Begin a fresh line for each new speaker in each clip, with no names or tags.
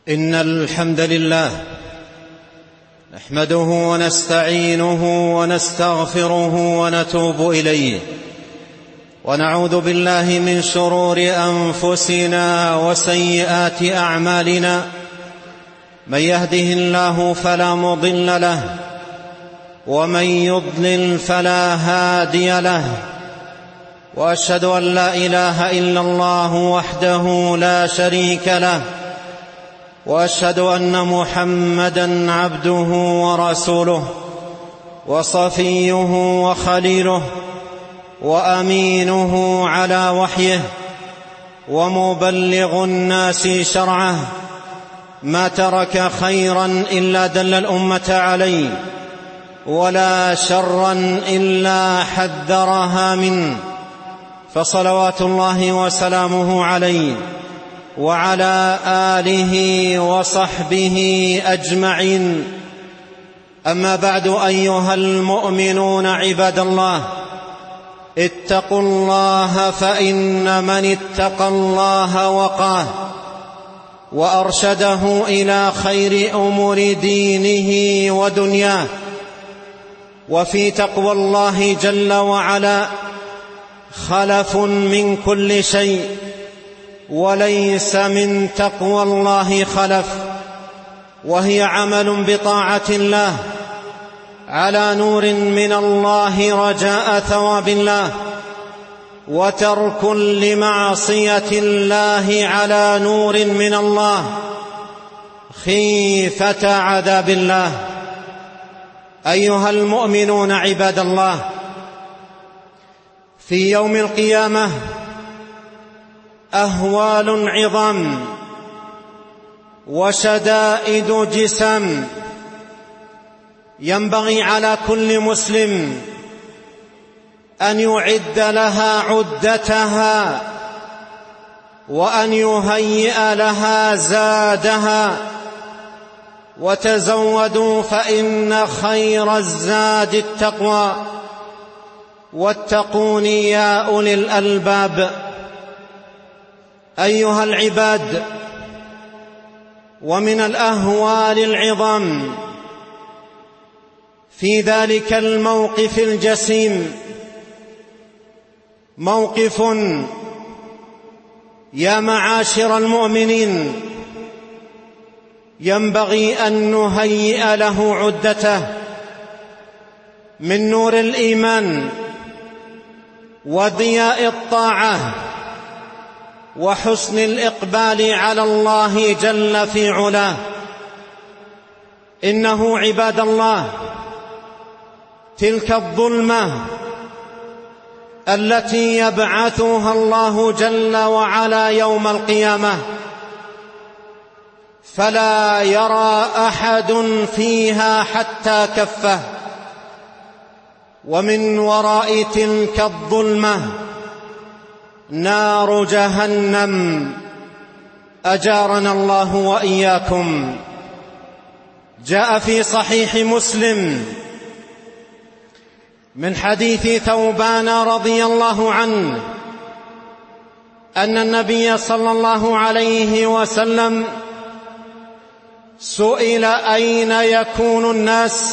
إن الحمد لله نحمده ونستعينه ونستغفره ونتوب إليه، ونعوذ بالله من شرور أنفسنا وسيئات أعمالنا. من يهده الله فلا مضل له، ومن يضلل فلا هادي له، وأشهد أن لا إله إلا الله وحده لا شريك له، وأشهد أن محمدًا عبده ورسوله وصفيه وخليله وأمينه على وحيه، ومبلغ الناس شرعه. ما ترك خيرا إلا دل الأمة عليه، ولا شرا إلا حذرها منه، فصلوات الله وسلامه عليه وعلى آله وصحبه أجمعين. أما بعد، أيها المؤمنون عباد الله، اتقوا الله، فإن من اتقى الله وقاه وأرشده إلى خير أمور دينه ودنياه. وفي تقوى الله جل وعلا خلف من كل شيء، وليس من تقوى الله خلف، وهي عمل بطاعة الله على نور من الله رجاء ثواب الله، وترك لمعصية الله على نور من الله خيفة عذاب الله. أيها المؤمنون عباد الله، في يوم القيامة أهوال عظام وشدائد جسام، ينبغي على كل مسلم أن يعد لها عدتها، وأن يهيئ لها زادها. وتزودوا فإن خير الزاد التقوى، واتقون يا أولي الألباب. أيها العباد، ومن الأهوال العظام في ذلك الموقف الجسيم موقف يا معاشر المؤمنين ينبغي أن نهيئ له عدته من نور الإيمان وضياء الطاعة وحسن الإقبال على الله جل في علاه. إنه عباد الله تلك الظلمة التي يبعثها الله جل وعلا يوم القيامة، فلا يرى أحد فيها حتى كفه، ومن وراء تلك الظلمة نار جهنم، أجارنا الله وإياكم. جاء في صحيح مسلم من حديث ثوبان رضي الله عنه أن النبي صلى الله عليه وسلم سئل: أين يكون الناس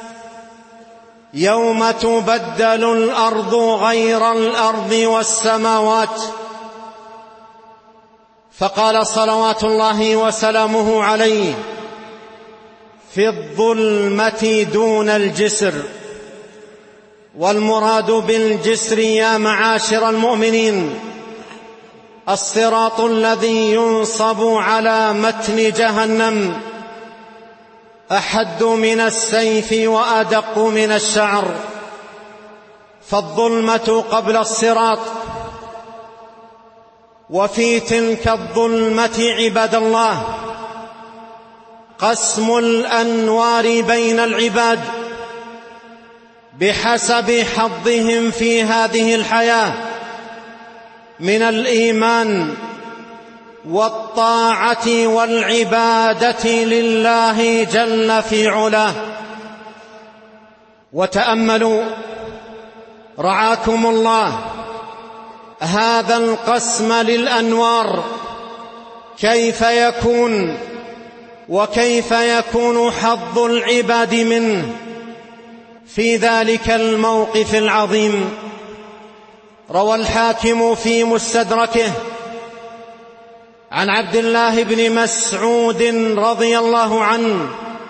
يوم تبدل الأرض غير الأرض والسماوات؟ فقال صلوات الله وسلامه عليه: في الظلمة دون الجسر. والمراد بالجسر يا معاشر المؤمنين الصراط الذي ينصب على متن جهنم، أحد من السيف وأدق من الشعر. فالظلمة قبل الصراط. وفي تلك الظلمة عباد الله قسم الأنوار بين العباد بحسب حظهم في هذه الحياة من الإيمان والطاعة والعبادة لله جل في علاه. وتأملوا رعاكم الله هذا القسم للأنوار كيف يكون وكيف يكون حظ العباد منه في ذلك الموقف العظيم. روى الحاكم في مستدركه عن عبد الله بن مسعود رضي الله عنه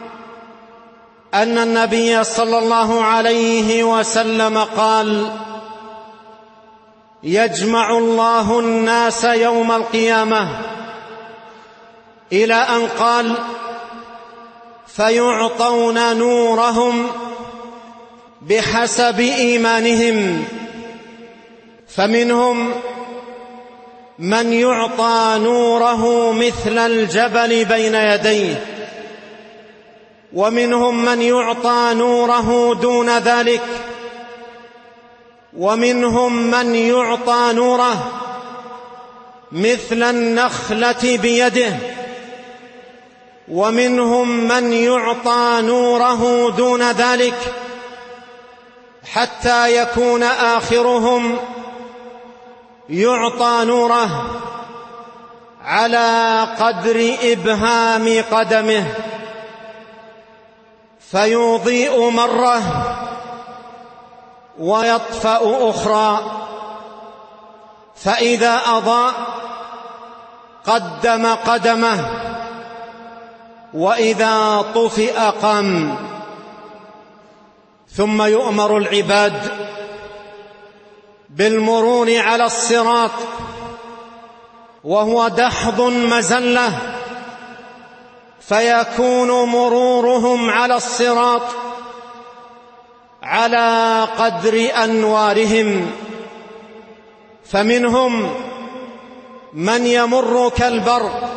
أن النبي صلى الله عليه وسلم قال: يجمع الله الناس يوم القيامة، إلى أن قال: فيعطون نورهم بحسب إيمانهم، فمنهم من يعطى نوره مثل الجبل بين يديه، ومنهم من يعطى نوره دون ذلك، ومنهم من يعطى نوره مثل النخلة بيده، ومنهم من يعطى نوره دون ذلك، حتى يكون آخرهم يعطى نوره على قدر إبهام قدمه، فيضيء مرة ويطفأ أخرى، فإذا أضاء قدم قدمه، وإذا طفئ قام. ثم يؤمر العباد بالمرور على الصراط، وهو دحض مزلة، فيكون مرورهم على الصراط على قدر أنوارهم، فمنهم من يمر كالبرق،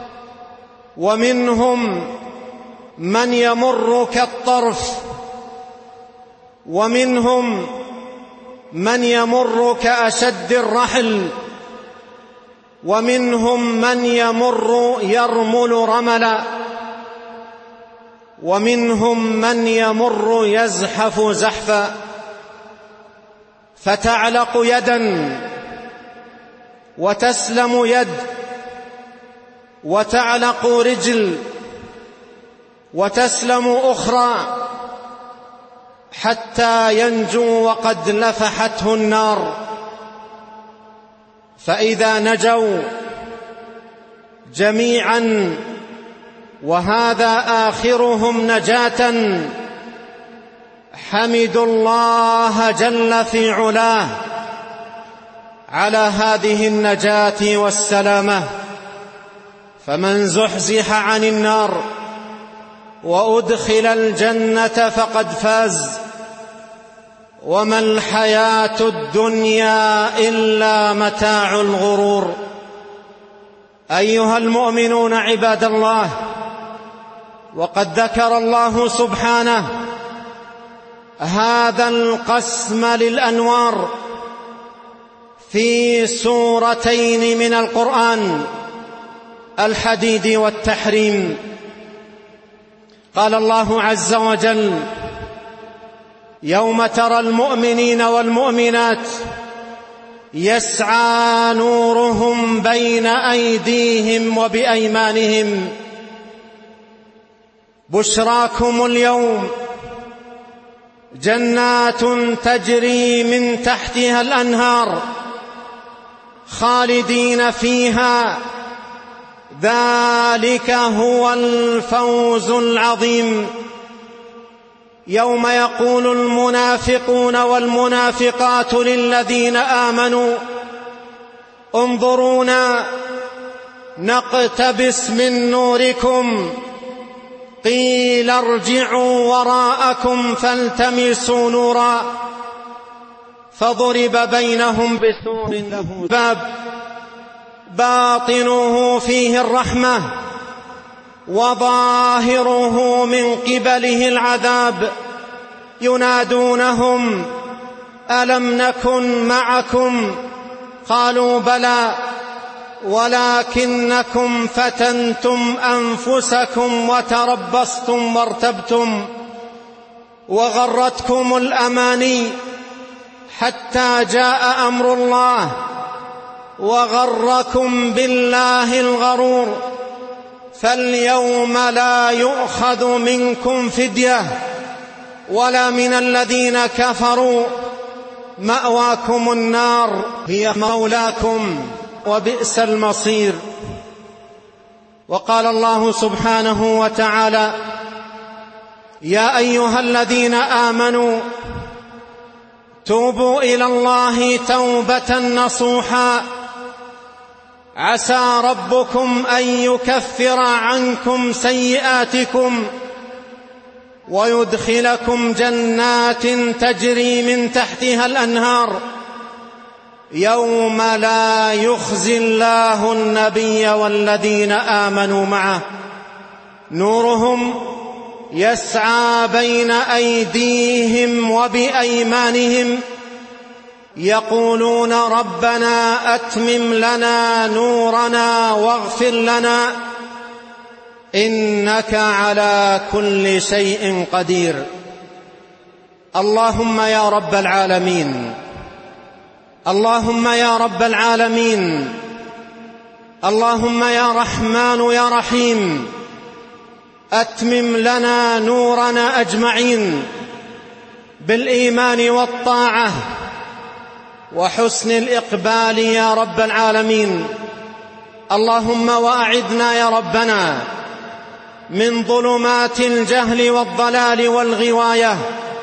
ومنهم من يمر كالطرف، ومنهم من يمر كأشد الرحل، ومنهم من يمر يرمل رملا، ومنهم من يمر يزحف زحفا، فتعلق يدا وتسلم يد، وتعلق رجل وتسلم أخرى، حتى ينجو وقد لفحته النار. فإذا نجوا جميعا وهذا آخرهم نجاة، حمدوا الله جل في علاه على هذه النجاة والسلامة. فمن زحزح عن النار وأدخل الجنة فقد فاز، وما الحياة الدنيا إلا متاع الغرور. أيها المؤمنون عباد الله، وقد ذكر الله سبحانه هذا القسم للأنوار في سورتين من القرآن، الحديد والتحريم. قال الله عز وجل: يوم ترى المؤمنين والمؤمنات يسعى نورهم بين أيديهم وبأيمانهم، بشراكم اليوم جنات تجري من تحتها الأنهار خالدين فيها، ذلك هو الفوز العظيم. يوم يقول المنافقون والمنافقات للذين آمنوا انظرونا نقتبس من نوركم، قيل ارجعوا وراءكم فالتمسوا نورا، فضرب بينهم بسور له باب باطنه فيه الرحمة وظاهره من قبله العذاب، ينادونهم ألم نكن معكم؟ قالوا بلى ولكنكم فتنتم أنفسكم وتربصتم وارتبتم وغرتكم الأماني حتى جاء أمر الله وغركم بالله الغرور، فاليوم لا يؤخذ منكم فدية ولا من الذين كفروا، مأواكم النار هي مولاكم وبئس المصير. وقال الله سبحانه وتعالى: يا أيها الذين آمنوا توبوا إلى الله توبة نصوحا عسى ربكم أن يكفر عنكم سيئاتكم ويدخلكم جنات تجري من تحتها الأنهار يوم لا يخزي الله النبي والذين آمنوا معه نورهم يسعى بين أيديهم وبأيمانهم يقولون ربنا أتمم لنا نورنا واغفر لنا إنك على كل شيء قدير. اللهم يا رب العالمين، اللهم يا رب العالمين، اللهم يا رحمن يا رحيم، أتمم لنا نورنا أجمعين بالإيمان والطاعة وحسن الإقبال يا رب العالمين. اللهم وأعذنا يا ربنا من ظلمات الجهل والضلال والغواية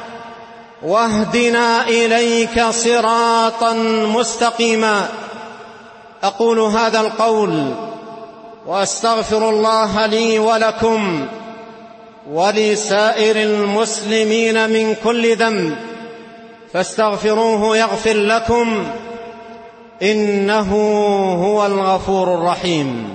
واهدنا إليك صراطا مستقيما. أقول هذا القول وأستغفر الله لي ولكم ولسائر المسلمين من كل ذنب فاستغفروه يغفر لكم إنه هو الغفور الرحيم.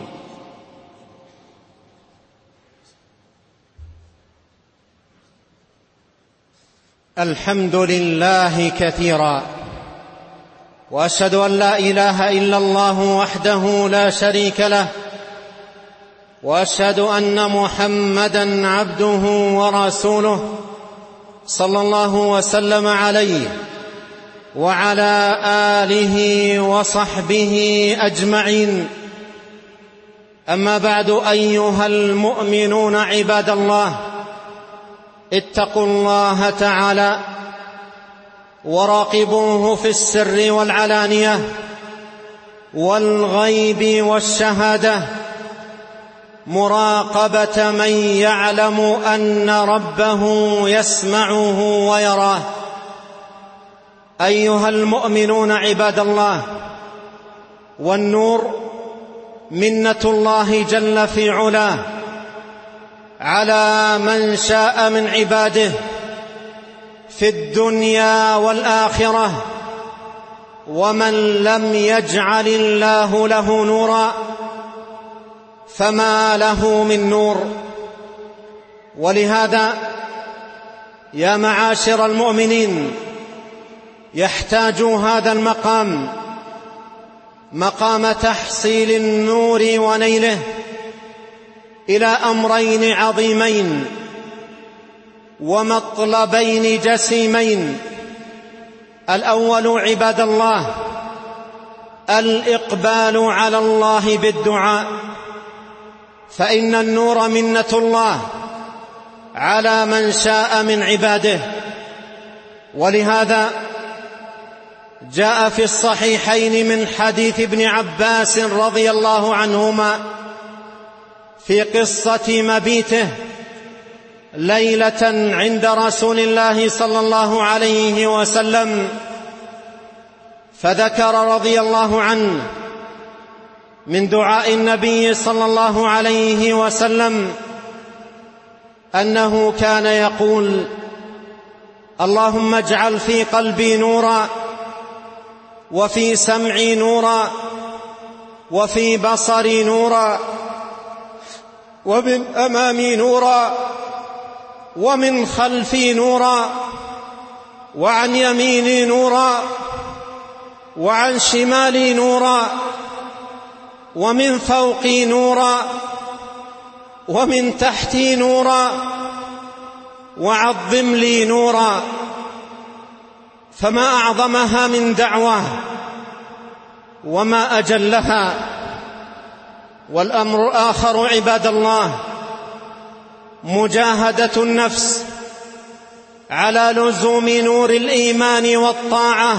الحمد لله كثيرا، وأشهد أن لا إله إلا الله وحده لا شريك له، وأشهد أن محمدًا عبده ورسوله صلى الله وسلم عليه وعلى آله وصحبه أجمعين. أما بعد، أيها المؤمنون عباد الله، اتقوا الله تعالى وراقبوه في السر والعلانية والغيب والشهادة مراقبة من يعلم أن ربه يسمعه ويراه. أيها المؤمنون عباد الله، والنور منة الله جل في علاه على من شاء من عباده في الدنيا والآخرة، ومن لم يجعل الله له نورا فما له من نور. ولهذا يا معاشر المؤمنين، يحتاج هذا المقام، مقام تحصيل النور ونيله، إلى أمرين عظيمين ومطلبين جسيمين. الأول عباد الله الإقبال على الله بالدعاء، فإن النور منة الله على من شاء من عباده. ولهذا جاء في الصحيحين من حديث ابن عباس رضي الله عنهما في قصة مبيته ليلة عند رسول الله صلى الله عليه وسلم، فذكر رضي الله عنه من دعاء النبي صلى الله عليه وسلم أنه كان يقول: اللهم اجعل في قلبي نورا، وفي سمعي نورا، وفي بصري نورا، ومن أمامي نورا، ومن خلفي نورا، وعن يميني نورا، وعن شمالي نورا، ومن فوقي نورا، ومن تحتي نورا، وعظم لي نورا. فما أعظمها من دعوة وما أجلها. والأمر الآخر عباد الله مجاهدة النفس على لزوم نور الإيمان والطاعة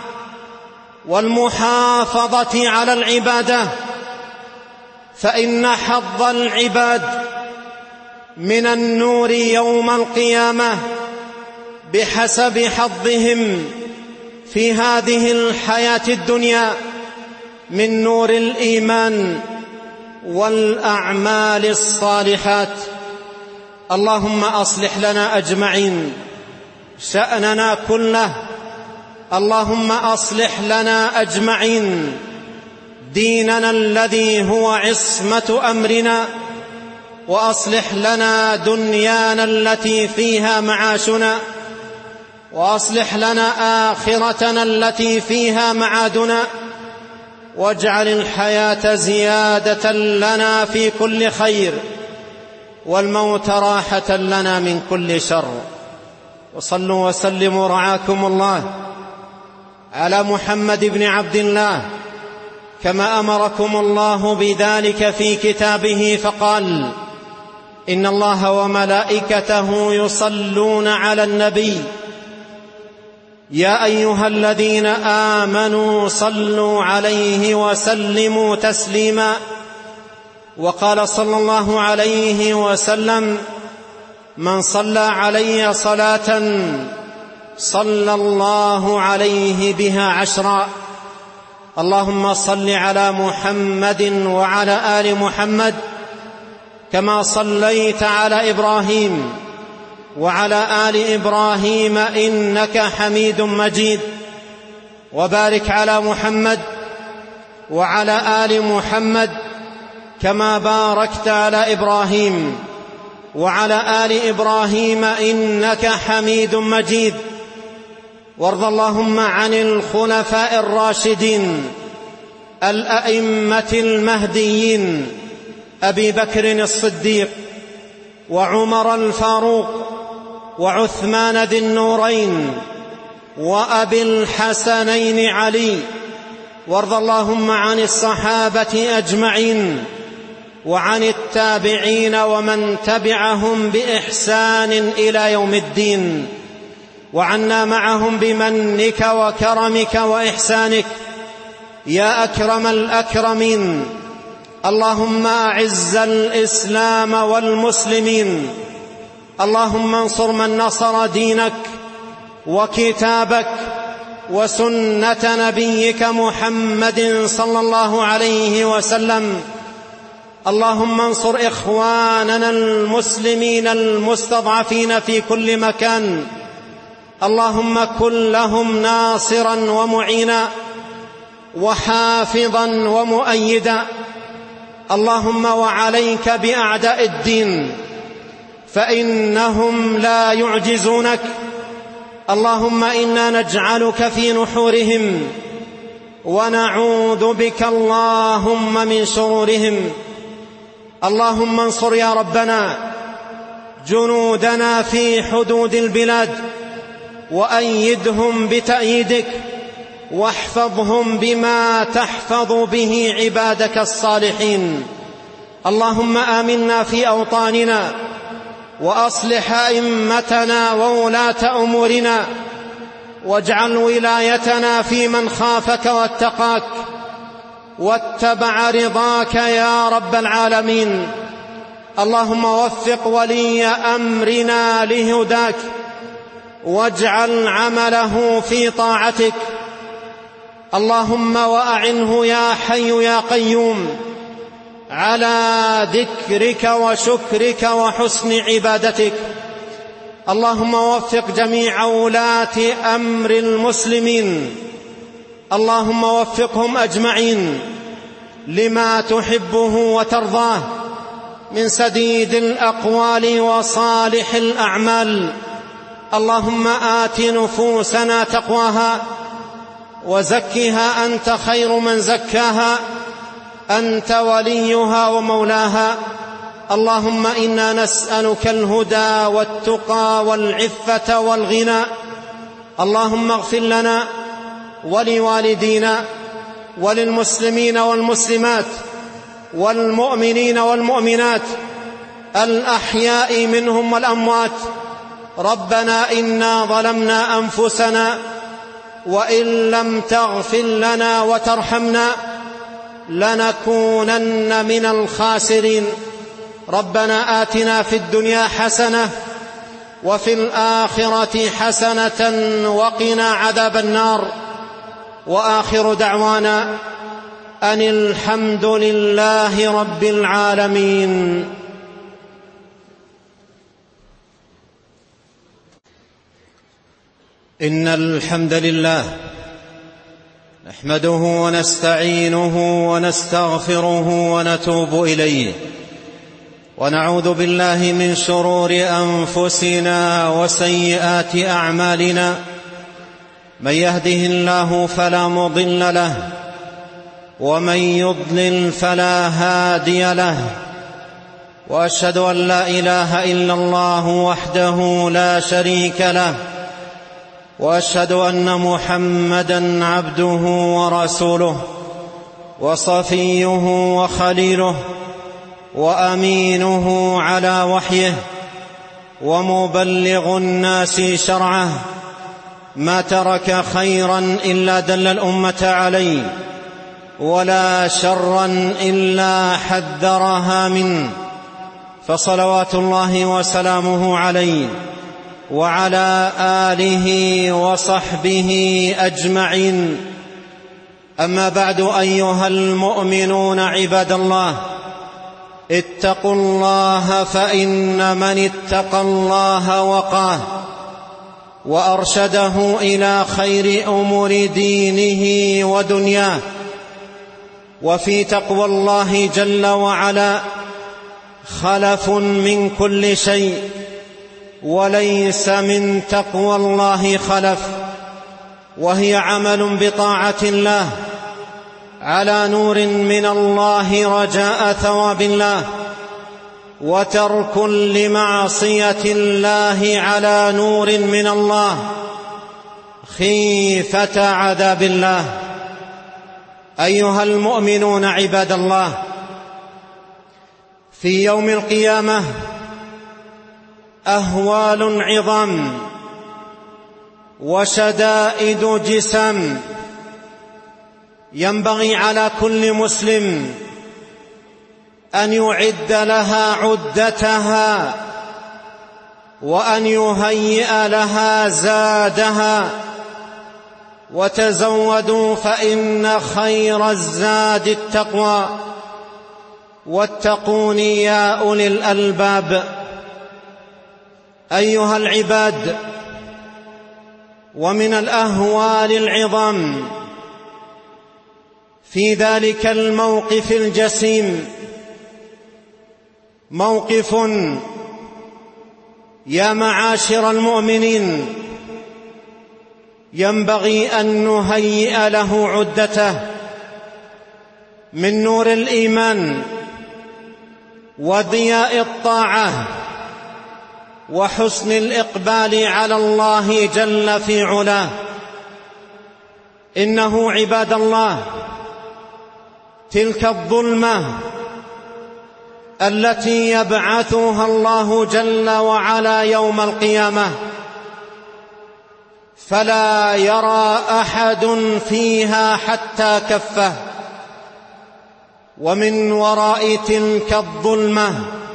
والمحافظة على العبادة، فإن حظ العباد من النور يوم القيامة بحسب حظهم في هذه الحياة الدنيا من نور الإيمان والأعمال الصالحات. اللهم أصلح لنا أجمعين شأننا كله، اللهم أصلح لنا أجمعين ديننا الذي هو عصمة أمرنا، وأصلح لنا دنيانا التي فيها معاشنا، وأصلح لنا آخرتنا التي فيها معادنا، واجعل الحياة زيادة لنا في كل خير والموت راحة لنا من كل شر. وصلوا وسلموا رعاكم الله على محمد بن عبد الله كما أمركم الله بذلك في كتابه، فقال: إن الله وملائكته يصلون على النبي يا أيها الذين آمنوا صلوا عليه وسلموا تسليما. وقال صلى الله عليه وسلم: من صلى علي صلاة صلى الله عليه بها 10. اللهم صل على محمد وعلى آل محمد كما صليت على إبراهيم وعلى آل إبراهيم إنك حميد مجيد، وبارك على محمد وعلى آل محمد كما باركت على إبراهيم وعلى آل إبراهيم إنك حميد مجيد. وارض اللهم عن الخلفاء الراشدين الأئمة المهديين أبي بكر الصديق وعمر الفاروق وعثمان ذي النورين وأبي الحسنين علي. وارض اللهم عن الصحابة أجمعين وعن التابعين ومن تبعهم بإحسان إلى يوم الدين، وعنا معهم بمنك وكرمك وإحسانك يا أكرم الأكرمين. اللهم أعز الإسلام والمسلمين، اللهم انصر من نصر دينك وكتابك وسنة نبيك محمد صلى الله عليه وسلم. اللهم انصر إخواننا المسلمين المستضعفين في كل مكان، اللهم كن لهم ناصرا ومعينا وحافظا ومؤيدا. اللهم وعليك بأعداء الدين فإنهم لا يعجزونك. اللهم إنا نجعلك في نحورهم ونعوذ بك اللهم من شرورهم. اللهم انصر يا ربنا جنودنا في حدود البلاد وأيدهم بتأييدك، واحفظهم بما تحفظ به عبادك الصالحين. اللهم آمنا في أوطاننا وأصلح أئمتنا وولاة أمورنا، واجعل ولايتنا في من خافك واتقاك واتبع رضاك يا رب العالمين. اللهم وفق ولي أمرنا لهداك، واجعل عمله في طاعتك. اللهم وأعنه يا حي يا قيوم على ذكرك وشكرك وحسن عبادتك. اللهم وفق جميع ولاة أمر المسلمين، اللهم وفقهم أجمعين لما تحبه وترضاه من سديد الأقوال وصالح الأعمال. اللهم آت نفوسنا تقواها وزكها أنت خير من زكاها، أنت وليها ومولاها. اللهم إنا نسألك الهدى والتقى والعفة والغنى. اللهم اغفر لنا ولوالدينا وللمسلمين والمسلمات والمؤمنين والمؤمنات الأحياء منهم والأموات. ربنا إنا ظلمنا أنفسنا وإن لم تغفر لنا وترحمنا لنكونن من الخاسرين. ربنا آتنا في الدنيا حسنة وفي الآخرة حسنة وقنا عذاب النار. وآخر دعوانا أن الحمد لله رب العالمين. إن الحمد لله نحمده ونستعينه ونستغفره ونتوب إليه، ونعوذ بالله من شرور أنفسنا وسيئات أعمالنا. من يهده الله فلا مضل له، ومن يضلل فلا هادي له. وأشهد أن لا إله إلا الله وحده لا شريك له، وأشهد أن محمدًا عبده ورسوله وصفيه وخليله وأمينه على وحيه ومبلغ الناس شرعه. ما ترك خيرا إلا دل الأمة عليه، ولا شرا إلا حذرها منه. فصلوات الله وسلامه عليه وعلى آله وصحبه أجمعين. أما بعد، أيها المؤمنون عباد الله، اتقوا الله، فإن من اتقى الله وقاه وأرشده إلى خير أمور دينه ودنياه. وفي تقوى الله جل وعلا خلف من كل شيء، وليس من تقوى الله خلف، وهي عمل بطاعة الله على نور من الله رجاء ثواب الله، وترك لمعصية الله على نور من الله خيفة عذاب الله. أيها المؤمنون عباد الله، في يوم القيامة أهوال عظام وشدائد جسام، ينبغي على كل مسلم أن يعد لها عدتها، وأن يهيئ لها زادها. وتزودوا فإن خير الزاد التقوى، واتقون يا أولي الألباب. أيها العباد، ومن الأهوال العظام في ذلك الموقف الجسيم موقف يا معاشر المؤمنين ينبغي أن نهيئ له عدته من نور الإيمان وضياء الطاعة وحسن الإقبال على الله جل في علاه. إنه عباد الله تلك الظلمة التي يبعثها الله جل وعلا يوم القيامة، فلا يرى أحد فيها حتى كفه. ومن وراء تلك الظلمة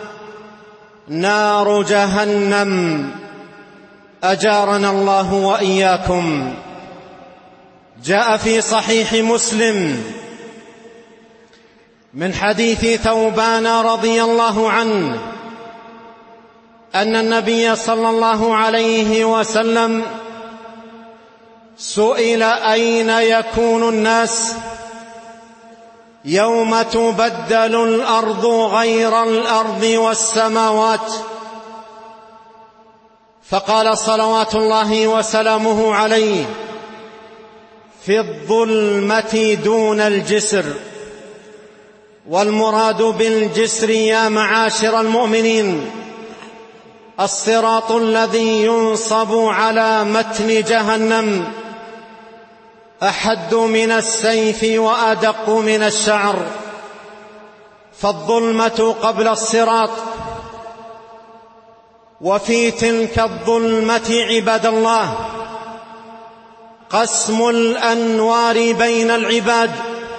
نار جهنم، أجارنا الله وإياكم. جاء في صحيح مسلم من حديث ثوبان رضي الله عنه أن النبي صلى الله عليه وسلم سئل: أين يكون الناس يوم تبدل الأرض غير الأرض والسماوات؟ فقال صلوات الله وسلامه عليه: في الظلمة دون الجسر. والمراد بالجسر يا معاشر المؤمنين الصراط الذي ينصب على متن جهنم، أحد من السيف وأدق من الشعر، فالظلمة قبل الصراط. وفي تلك الظلمة عباد الله قسم الأنوار بين العباد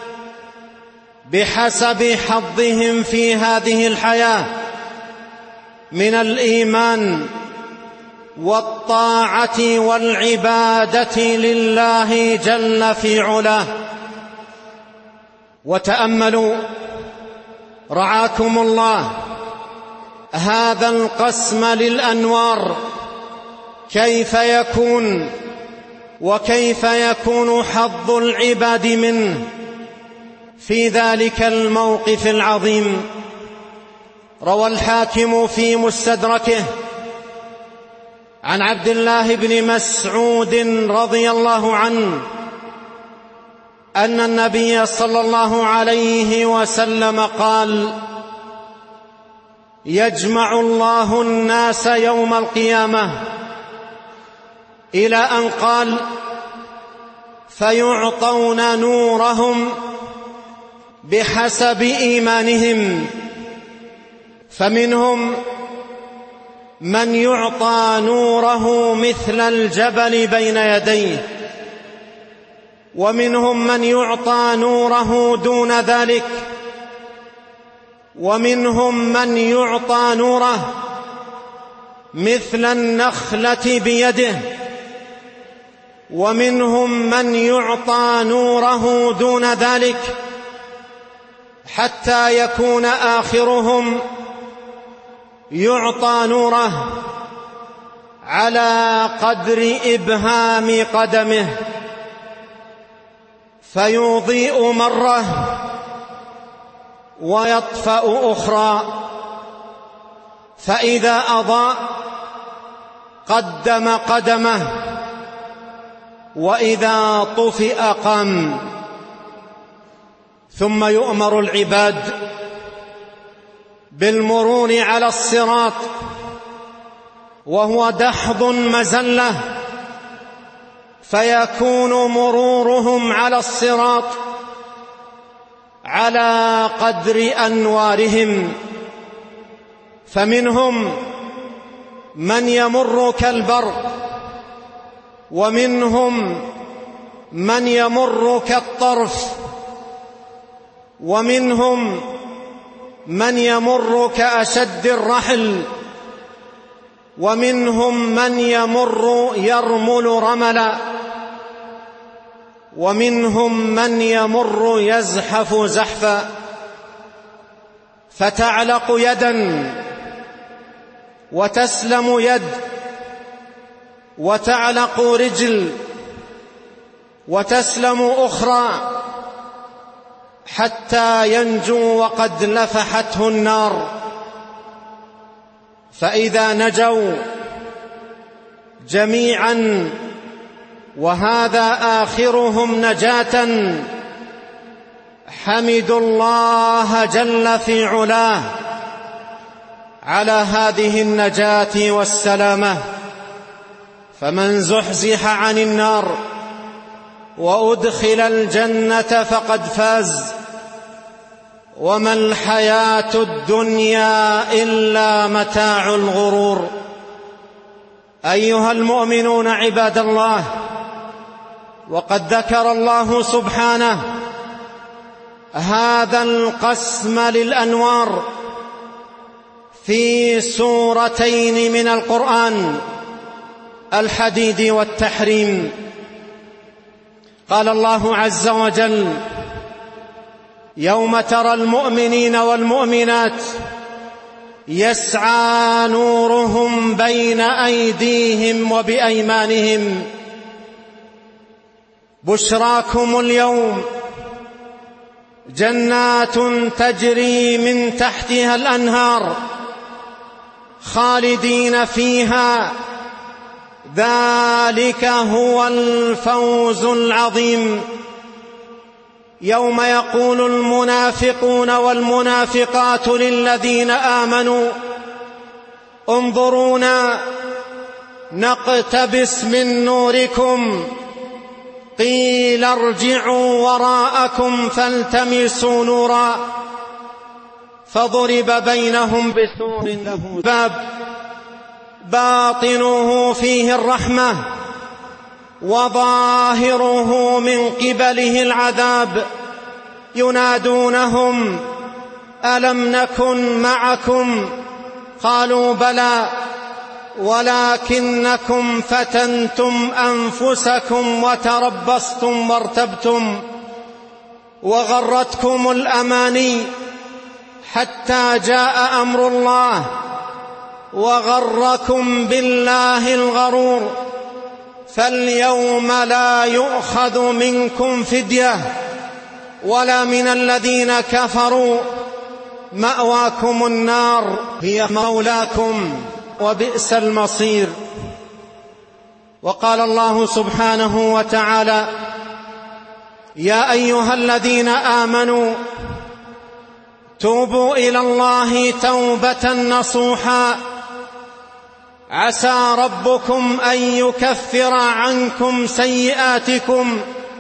بحسب حظهم في هذه الحياة من الإيمان والطاعة والعبادة لله جل في علاه. وتأملوا رعاكم الله هذا القسم للأنوار كيف يكون، وكيف يكون حظ العباد منه في ذلك الموقف العظيم. روى الحاكم في مستدركه عن عبد الله بن مسعود رضي الله عنه أن النبي صلى الله عليه وسلم قال: يجمع الله الناس يوم القيامة، إلى أن قال: فيعطون نورهم بحسب إيمانهم، فمنهم من يعطى نوره مثل الجبل بين يديه، ومنهم من يعطى نوره دون ذلك، ومنهم من يعطى نوره مثل النخلة بيده، ومنهم من يعطى نوره دون ذلك، حتى يكون آخرهم يعطى نوره على قدر إبهام قدمه، فيضيء مرة ويطفأ أخرى، فإذا أضاء قدم قدمه، وإذا طفئ قام. ثم يؤمر العباد بالمرور على الصراط، وهو دحض مزلة، فيكون مرورهم على الصراط على قدر أنوارهم، فمنهم من يمر كالبرق، ومنهم من يمر كالطرف، ومنهم من يمر كأشد الرحل، ومنهم من يمر يرمل رملا، ومنهم من يمر يزحف زحفا، فتعلق يدا وتسلم يد، وتعلق رجل وتسلم أخرى، حتى ينجو وقد لفحته النار. فإذا نجوا جميعا وهذا آخرهم نجاة، حمدوا الله جل في علاه على هذه النجاة والسلامة. فمن زحزح عن النار وأدخل الجنة فقد فاز، وما الحياة الدنيا إلا متاع الغرور. أيها المؤمنون عباد الله، وقد ذكر الله سبحانه هذا القسم للأنوار في سورتين من القرآن، الحديد والتحريم. قال الله عز وجل: يوم ترى المؤمنين والمؤمنات يسعى نورهم بين أيديهم وبأيمانهم بشراكم اليوم جنات تجري من تحتها الأنهار خالدين فيها، ذلك هو الفوز العظيم. يوم يقول المنافقون والمنافقات للذين آمنوا انظرونا نقتبس من نوركم قيل ارجعوا وراءكم فالتمسوا نورا فضرب بينهم بسور له باب باطنه فيه الرحمة وظاهره من قبله العذاب ينادونهم ألم نكن معكم قالوا بلى ولكنكم فتنتم أنفسكم وتربصتم وارتبتم وغرتكم الأماني حتى جاء أمر الله وغركم بالله الغرور فاليوم لا يؤخذ منكم فدية ولا من الذين كفروا مأواكم النار هي مولاكم وبئس المصير. وقال الله سبحانه وتعالى يا أيها الذين آمنوا توبوا إلى الله توبة نصوحا عسى ربكم أن يكفر عنكم سيئاتكم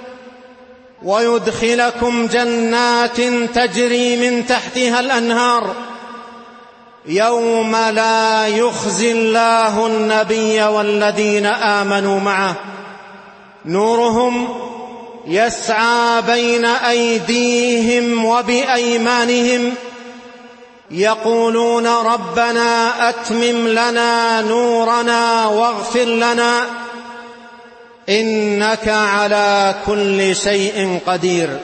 ويدخلكم جنات تجري من تحتها الأنهار يوم لا يخزي الله النبي والذين آمنوا معه نورهم يسعى بين أيديهم وبأيمانهم يقولون ربنا أتمم لنا نورنا واغفر لنا إنك على كل شيء قدير.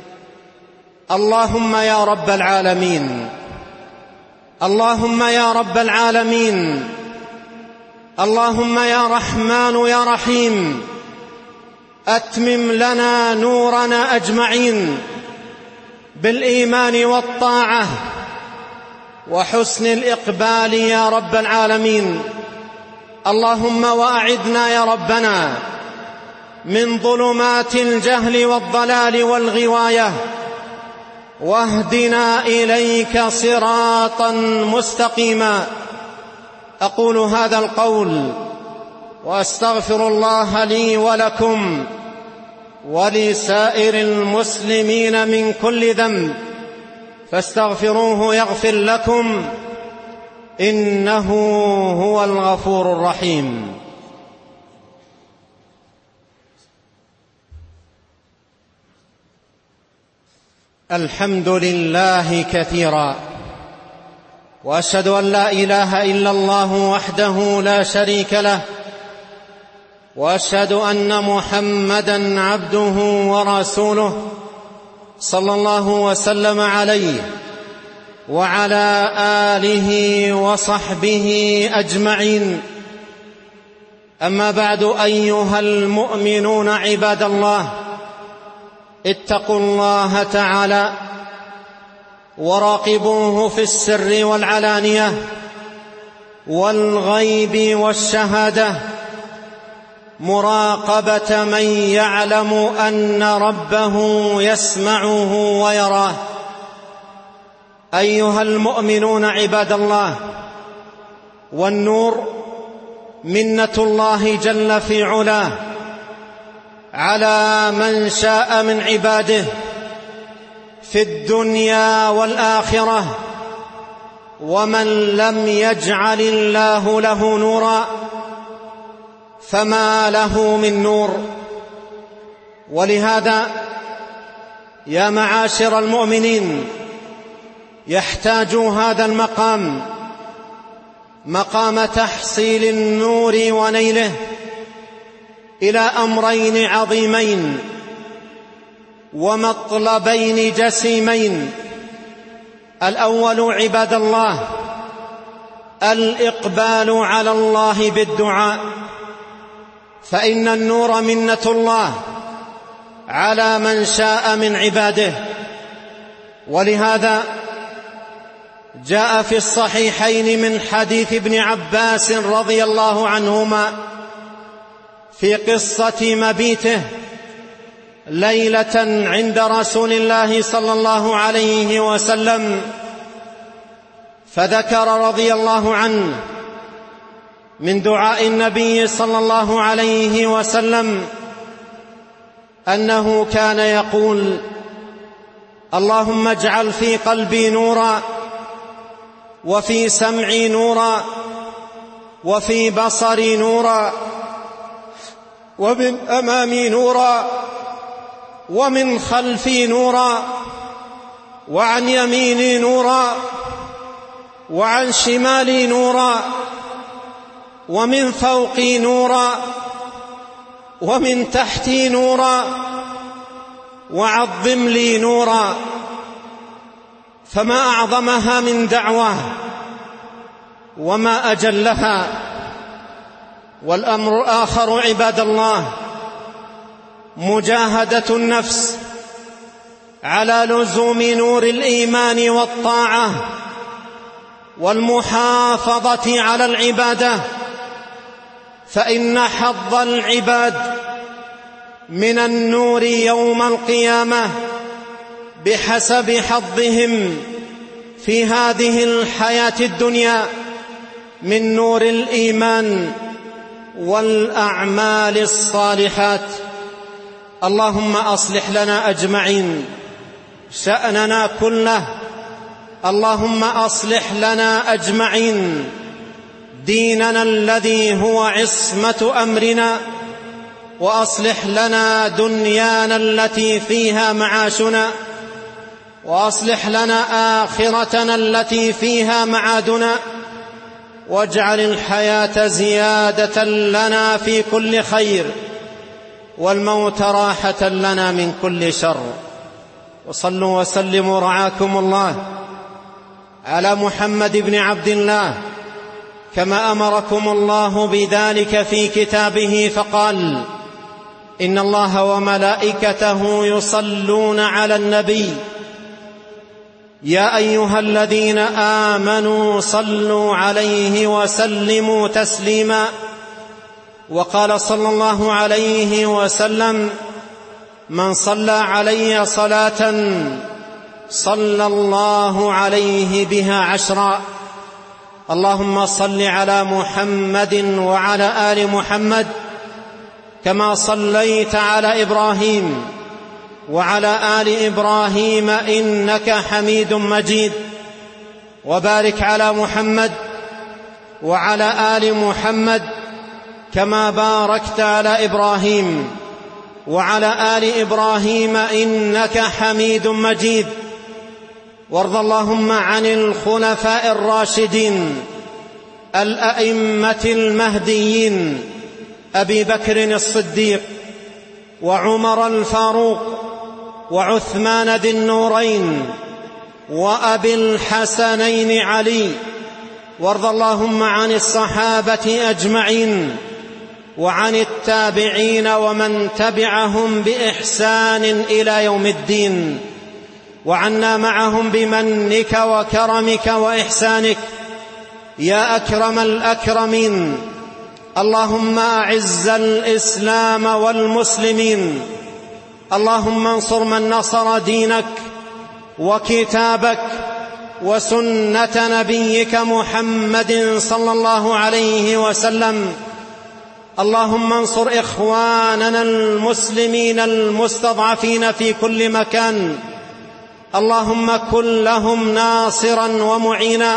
اللهم يا رب العالمين، اللهم يا رب العالمين، اللهم يا رحمن يا رحيم أتمم لنا نورنا أجمعين بالإيمان والطاعة وحسن الإقبال يا رب العالمين. اللهم وأعذنا يا ربنا من ظلمات الجهل والضلال والغواية واهدنا إليك صراطا مستقيما. أقول هذا القول وأستغفر الله لي ولكم ولسائر المسلمين من كل ذنب فاستغفروه يغفر لكم إنه هو الغفور الرحيم. الحمد لله كثيرا وأشهد أن لا إله إلا الله وحده لا شريك له وأشهد أن محمدًا عبده ورسوله صلى الله وسلم عليه وعلى آله وصحبه أجمعين. أما بعد أيها المؤمنون عباد الله اتقوا الله تعالى وراقبوه في السر والعلانية والغيب والشهادة مراقبة من يعلم أن ربه يسمعه ويراه. أيها المؤمنون عباد الله، والنور منة الله جل في علاه على من شاء من عباده في الدنيا والآخرة، ومن لم يجعل الله له نورا فما له من نور. ولهذا يا معاشر المؤمنين يحتاج هذا المقام، مقام تحصيل النور ونيله، إلى أمرين عظيمين ومطلبين جسيمين. الأول عباد الله الإقبال على الله بالدعاء، فإن النور منة الله على من شاء من عباده. ولهذا جاء في الصحيحين من حديث ابن عباس رضي الله عنهما في قصة مبيته ليلة عند رسول الله صلى الله عليه وسلم، فذكر رضي الله عنه من دعاء النبي صلى الله عليه وسلم أنه كان يقول: اللهم اجعل في قلبي نورا وفي سمعي نورا، وفي بصري نورا، ومن أمامي نورا، ومن خلفي نورا، وعن يميني نورا، وعن شمالي نورا، ومن فوقي نورا، ومن تحتي نورا، وعظم لي نورا. فما أعظمها من دعوة وما أجلها. والأمر الآخر عباد الله مجاهدة النفس على لزوم نور الإيمان والطاعة والمحافظة على العبادة، فإن حظ العباد من النور يوم القيامة بحسب حظهم في هذه الحياة الدنيا من نور الإيمان والأعمال الصالحات. اللهم أصلح لنا أجمعين شأننا كله. اللهم أصلح لنا أجمعين ديننا الذي هو عصمة أمرنا، وأصلح لنا دنيانا التي فيها معاشنا، وأصلح لنا آخرتنا التي فيها معادنا، واجعل الحياة زيادة لنا في كل خير، والموت راحة لنا من كل شر. وصلوا وسلموا رعاكم الله على محمد بن عبد الله كما أمركم الله بذلك في كتابه، فقال: إن الله وملائكته يصلون على النبي يا أيها الذين آمنوا صلوا عليه وسلموا تسليما. وقال صلى الله عليه وسلم: من صلى علي صلاة صلى الله عليه بها 10. اللهم صل على محمد وعلى آل محمد كما صليت على إبراهيم وعلى آل إبراهيم إنك حميد مجيد، وبارك على محمد وعلى آل محمد كما باركت على إبراهيم وعلى آل إبراهيم إنك حميد مجيد. وارض اللهم عن الخلفاء الراشدين الأئمة المهديين أبي بكر الصديق وعمر الفاروق وعثمان ذي النورين وأبي الحسنين علي. وارض اللهم عن الصحابة أجمعين وعن التابعين ومن تبعهم بإحسان إلى يوم الدين، وعنا معهم بمنك وكرمك وإحسانك يا أكرم الأكرمين. اللهم أعز الإسلام والمسلمين. اللهم انصر من نصر دينك وكتابك وسنة نبيك محمد صلى الله عليه وسلم. اللهم انصر إخواننا المسلمين المستضعفين في كل مكان. اللهم كن لهم ناصرا ومعينا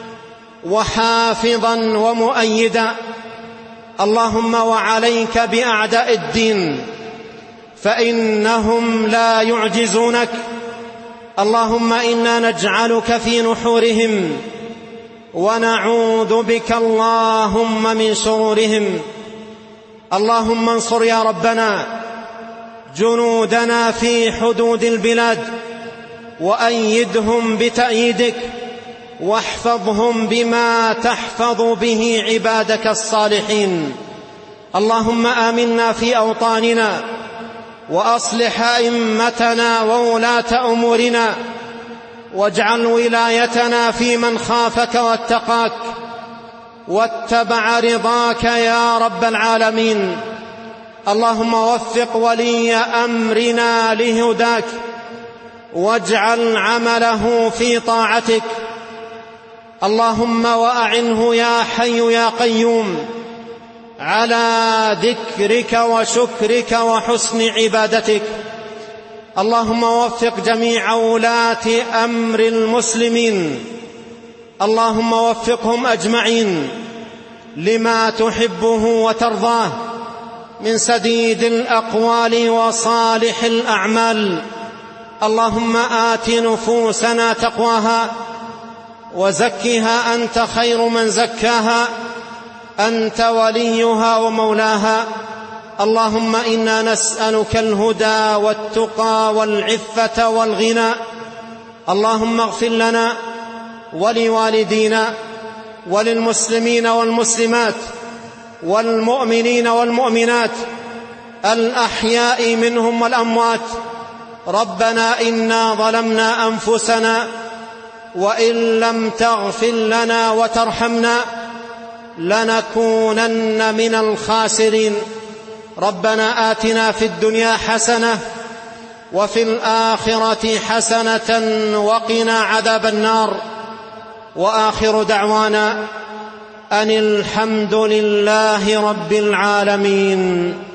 وحافظا ومؤيدا. اللهم وعليك بأعداء الدين فإنهم لا يعجزونك. اللهم إنا نجعلك في نحورهم ونعوذ بك اللهم من شرورهم. اللهم انصر يا ربنا جنودنا في حدود البلاد، وأيدهم بتأييدك، واحفظهم بما تحفظ به عبادك الصالحين. اللهم آمنا في أوطاننا، وأصلح أئمتنا وولاة أمورنا، واجعل ولايتنا في من خافك واتقاك واتبع رضاك يا رب العالمين. اللهم وفق ولي أمرنا لهداك، واجعل عمله في طاعتك. اللهم وأعنه يا حي يا قيوم على ذكرك وشكرك وحسن عبادتك. اللهم وفق جميع ولاة أمر المسلمين اللهم وفقهم أجمعين لما تحبه وترضاه من سديد الأقوال وصالح الأعمال. اللهم آت نفوسنا تقواها وزكها أنت خير من زكاها، أنت وليها ومولاها. اللهم إنا نسألك الهدى والتقى والعفة والغنى. اللهم اغفر لنا ولوالدينا وللمسلمين والمسلمات والمؤمنين والمؤمنات الأحياء منهم والأموات. ربنا إنا ظلمنا أنفسنا وإن لم تغفر لنا وترحمنا لنكونن من الخاسرين. ربنا آتنا في الدنيا حسنة وفي الآخرة حسنة وقنا عذاب النار. وآخر دعوانا أن الحمد لله رب العالمين.